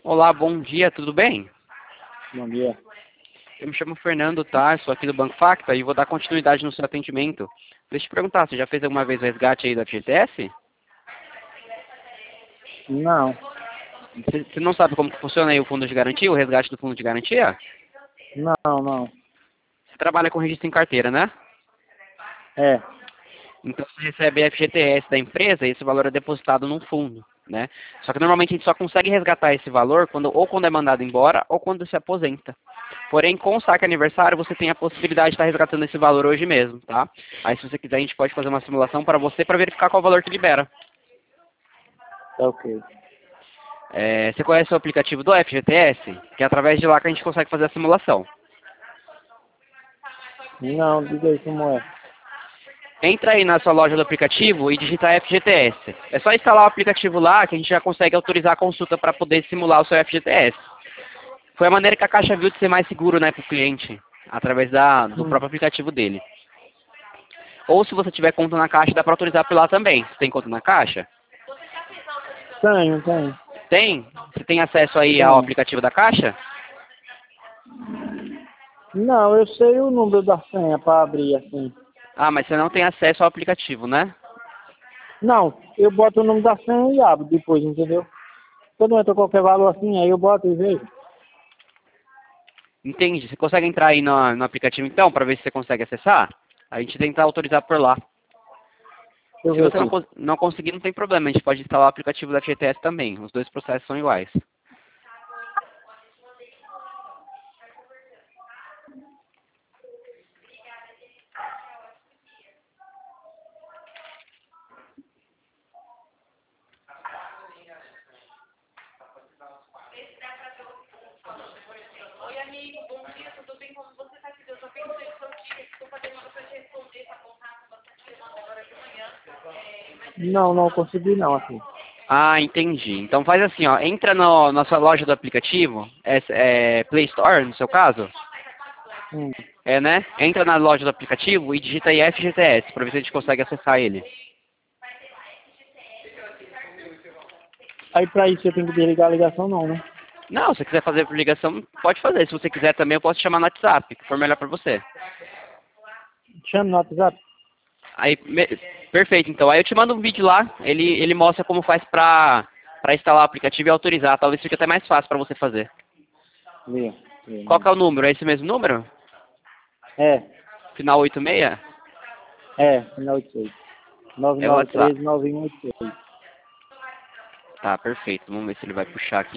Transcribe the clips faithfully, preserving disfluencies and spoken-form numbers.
Olá, bom dia, tudo bem? Bom dia. Eu me chamo Fernando, tá? Sou aqui do Banco Facta e vou dar continuidade no seu atendimento. Deixa eu te perguntar, você já fez alguma vez o resgate aí da F G T S? Não, Você você não sabe como que funciona aí o fundo de garantia, o resgate do fundo de garantia? não, não. Você trabalha com registro em carteira, né? É, Então você recebe a F G T S da empresa e esse valor é depositado num fundo, né? Só que normalmente a gente só consegue resgatar esse valor quando, ou quando é mandado embora ou quando se aposenta. Porém, com o saque aniversário, você tem a possibilidade de estar resgatando esse valor hoje mesmo, tá? Aí se você quiser, a gente pode fazer uma simulação para você para verificar qual valor que libera. tá ok. É, você conhece o aplicativo do F G T S? Que é através de lá que a gente consegue fazer a simulação. Não, diga aí como é. Entra aí na sua loja do aplicativo e digita F G T S. É só instalar o aplicativo lá que a gente já consegue autorizar a consulta para poder simular o seu F G T S. Foi a maneira que a Caixa viu de ser mais seguro, né, para o cliente, através da, do Hum, próprio aplicativo dele. Ou se você tiver conta na Caixa, dá para autorizar por lá também. Você tem conta na Caixa? tenho, tenho, Tem? Você tem acesso aí ao tenho. aplicativo da Caixa? Não, eu sei o número da senha para abrir assim. Ah, mas você não tem acesso ao aplicativo, né? Não, eu boto o número da senha e abro depois, entendeu? Quando entra qualquer valor assim, aí eu boto e vejo. Entendi. Você consegue entrar aí no, no aplicativo então, para ver se você consegue acessar? A gente tenta autorizar por lá. Deixa eu Se ver você não, aqui. cons- não conseguir, não tem problema. A gente pode instalar o aplicativo da F G T S também. Os dois processos são iguais. Não, não consegui não, assim. Ah, entendi. Então faz assim, ó. Entra no, na sua loja do aplicativo, é, é Play Store, no seu caso. Hum. É, né? Entra na loja do aplicativo e digita aí F G T S, para ver se a gente consegue acessar ele. Aí pra isso eu tenho que desligar a ligação não, né? Não, se você quiser fazer por ligação, pode fazer. Se você quiser também, eu posso te chamar no WhatsApp, que for melhor para você. Chama no WhatsApp. Aí, me- perfeito, então. Aí eu te mando um vídeo lá, ele, ele mostra como faz pra, pra instalar o aplicativo e autorizar. Talvez fique até mais fácil pra você fazer. Vê, vê, Qual né? que é o número? É esse mesmo número? É, Final oitenta e seis? é, final oito seis. nove É o nove WhatsApp. três nove um oito seis. Tá, perfeito. Vamos ver se ele vai puxar aqui.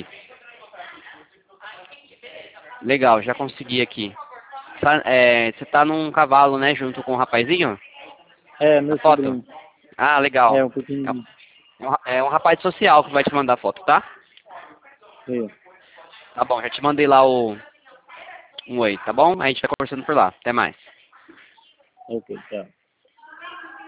Legal, já consegui aqui. Tá, é, você tá num cavalo, né, junto com o rapazinho? É, A meu foto? sobrinho. Ah, legal. É, um É pequenininho. um, ra- é um rapaz social que vai te mandar a foto, tá? Vê. Tá bom, já te mandei lá o um oi, tá bom? A gente vai conversando por lá. Até mais. Ok, tchau.